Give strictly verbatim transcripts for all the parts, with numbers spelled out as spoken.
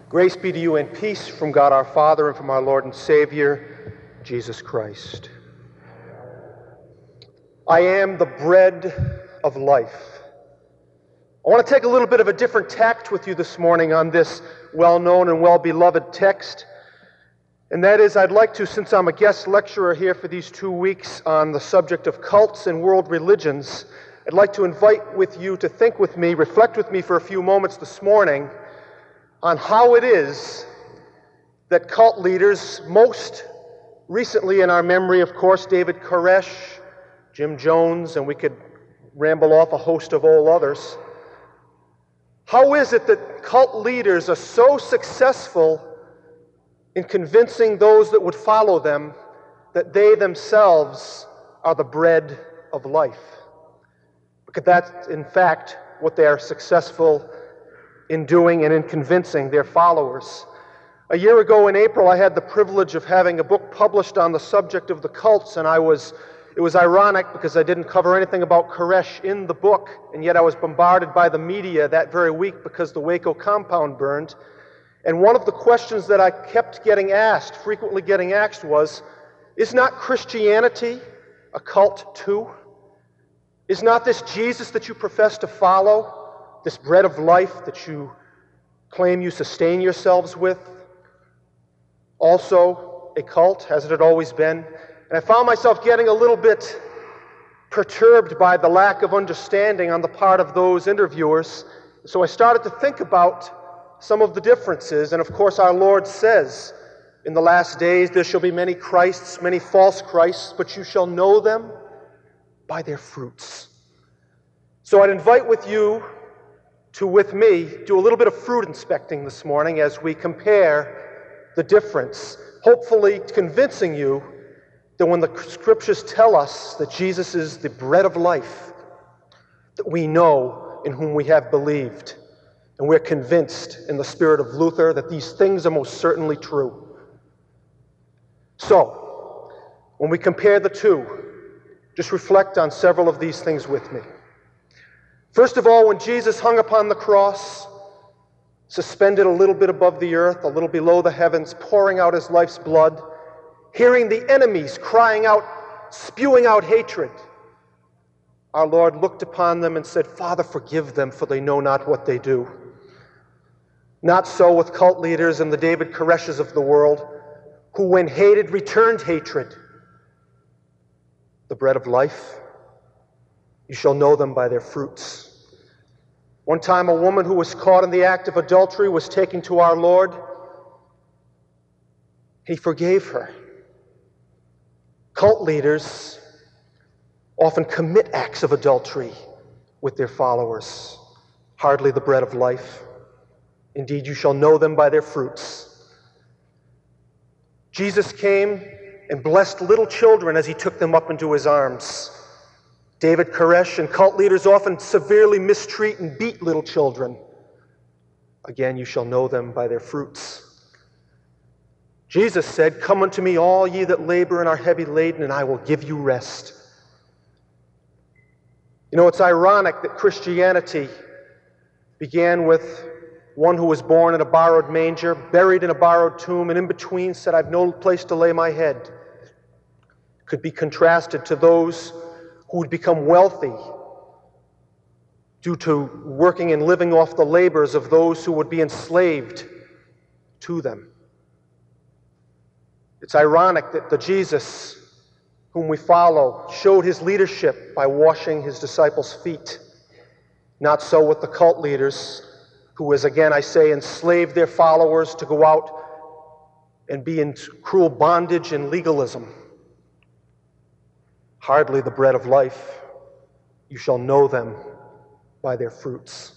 Grace be to you and peace from God our Father and from our Lord and Savior, Jesus Christ. I am the bread of life. I want to take a little bit of a different tact with you this morning on this well-known and well-beloved text. And that is, I'd like to, since I'm a guest lecturer here for these two weeks on the subject of cults and world religions, I'd like to invite with you to think with me, reflect with me for a few moments this morning on how it is that cult leaders, most recently in our memory, of course, David Koresh, Jim Jones, and we could ramble off a host of all others. How is it that cult leaders are so successful in convincing those that would follow them that they themselves are the bread of life? Because that's, in fact, what they are successful in doing and in convincing their followers. A year ago in April, I had the privilege of having a book published on the subject of the cults, and I was, it was ironic because I didn't cover anything about Koresh in the book, and yet I was bombarded by the media that very week because the Waco compound burned. And one of the questions that I kept getting asked, frequently getting asked, was, is not Christianity a cult too? Is not this Jesus that you profess to follow, this bread of life that you claim you sustain yourselves with, also a cult? Hasn't it always been? And I found myself getting a little bit perturbed by the lack of understanding on the part of those interviewers. So I started to think about some of the differences. And of course, our Lord says, in the last days there shall be many Christs, many false Christs, but you shall know them by their fruits. So I'd invite with you to, with me, do a little bit of fruit inspecting this morning as we compare the difference, hopefully convincing you that when the Scriptures tell us that Jesus is the bread of life, that we know in whom we have believed, and we're convinced in the spirit of Luther that these things are most certainly true. So, when we compare the two, just reflect on several of these things with me. First of all, when Jesus hung upon the cross, suspended a little bit above the earth, a little below the heavens, pouring out his life's blood, hearing the enemies crying out, spewing out hatred, our Lord looked upon them and said, Father, forgive them, for they know not what they do. Not so with cult leaders and the David Koreshes of the world, who when hated returned hatred. The bread of life, you shall know them by their fruits. One time a woman who was caught in the act of adultery was taken to our Lord. He forgave her. Cult leaders often commit acts of adultery with their followers. Hardly the bread of life. Indeed, you shall know them by their fruits. Jesus came and blessed little children as he took them up into his arms. David Koresh and cult leaders often severely mistreat and beat little children. Again, you shall know them by their fruits. Jesus said, Come unto me, all ye that labor and are heavy laden, and I will give you rest. You know, it's ironic that Christianity began with one who was born in a borrowed manger, buried in a borrowed tomb, and in between said, I've no place to lay my head. Could be contrasted to those who would become wealthy due to working and living off the labors of those who would be enslaved to them. It's ironic that the Jesus whom we follow showed his leadership by washing his disciples' feet. Not so with the cult leaders who, as again I say, enslaved their followers to go out and be in cruel bondage and legalism. Hardly the bread of life. You shall know them by their fruits.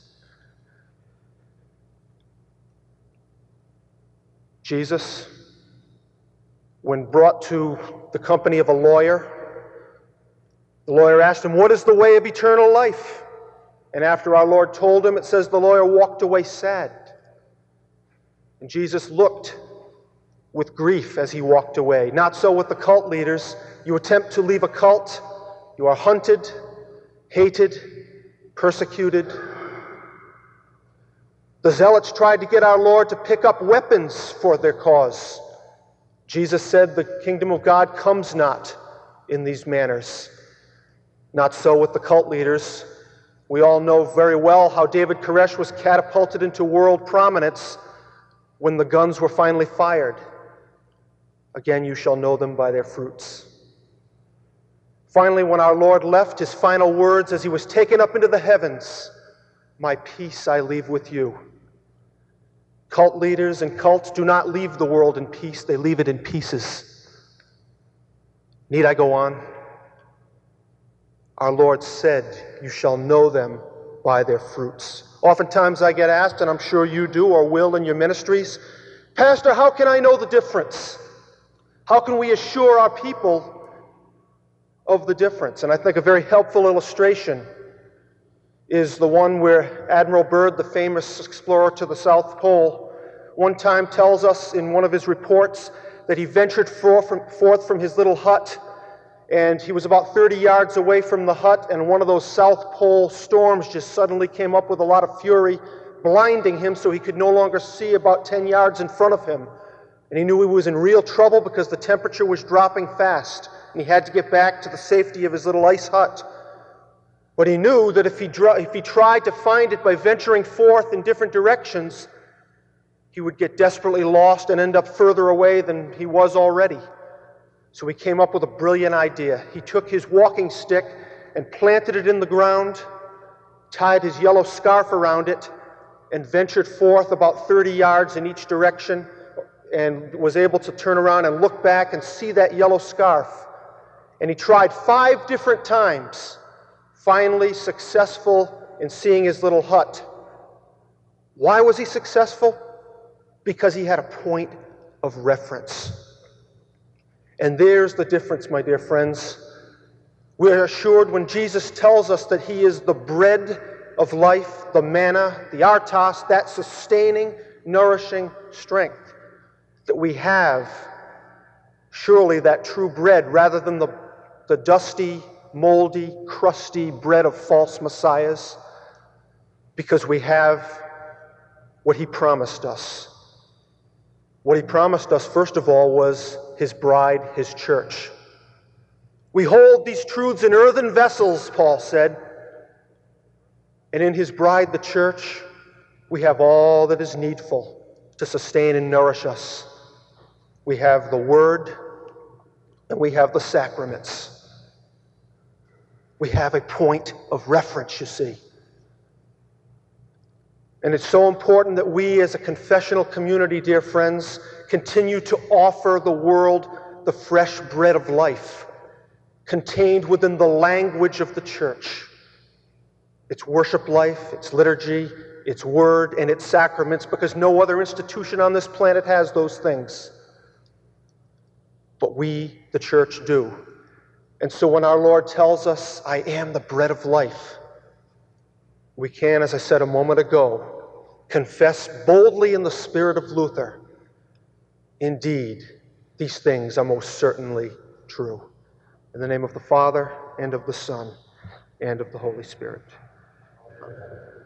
Jesus, when brought to the company of a lawyer, the lawyer asked him, what is the way of eternal life? And after our Lord told him, it says the lawyer walked away sad. And Jesus looked with grief as he walked away. Not so with the cult leaders. You attempt to leave a cult, you are hunted, hated, persecuted. The zealots tried to get our Lord to pick up weapons for their cause. Jesus said the kingdom of God comes not in these manners. Not so with the cult leaders. We all know very well how David Koresh was catapulted into world prominence when the guns were finally fired. Again, you shall know them by their fruits. Finally, when our Lord left, his final words as he was taken up into the heavens, "My peace I leave with you." Cult leaders and cults do not leave the world in peace, they leave it in pieces. Need I go on? Our Lord said, "You shall know them by their fruits." Oftentimes I get asked, and I'm sure you do or will in your ministries, "Pastor, how can I know the difference? How can we assure our people of the difference?" And I think a very helpful illustration is the one where Admiral Byrd, the famous explorer to the South Pole, one time tells us in one of his reports that he ventured forth from his little hut, and he was about thirty yards away from the hut, and one of those South Pole storms just suddenly came up with a lot of fury, blinding him so he could no longer see about ten yards in front of him. And he knew he was in real trouble because the temperature was dropping fast, and he had to get back to the safety of his little ice hut. But he knew that if he, dr- if he tried to find it by venturing forth in different directions, he would get desperately lost and end up further away than he was already. So he came up with a brilliant idea. He took his walking stick and planted it in the ground, tied his yellow scarf around it, and ventured forth about thirty yards in each direction, and was able to turn around and look back and see that yellow scarf. And he tried five different times, finally successful in seeing his little hut. Why was he successful? Because he had a point of reference. And there's the difference, my dear friends. We're assured when Jesus tells us that he is the bread of life, the manna, the artos, that sustaining, nourishing strength, that we have surely that true bread rather than the, the dusty, moldy, crusty bread of false messiahs, because we have what he promised us. What he promised us, first of all, was his bride, his church. We hold these truths in earthen vessels, Paul said, and in his bride, the church, we have all that is needful to sustain and nourish us. We have the word, and we have the sacraments. We have a point of reference, you see. And it's so important that we as a confessional community, dear friends, continue to offer the world the fresh bread of life contained within the language of the church. Its worship life, its liturgy, its word, and its sacraments, because no other institution on this planet has those things. But we, the church, do. And so when our Lord tells us, "I am the bread of life," we can, as I said a moment ago, confess boldly in the spirit of Luther, "Indeed, these things are most certainly true." In the name of the Father, and of the Son, and of the Holy Spirit. Amen.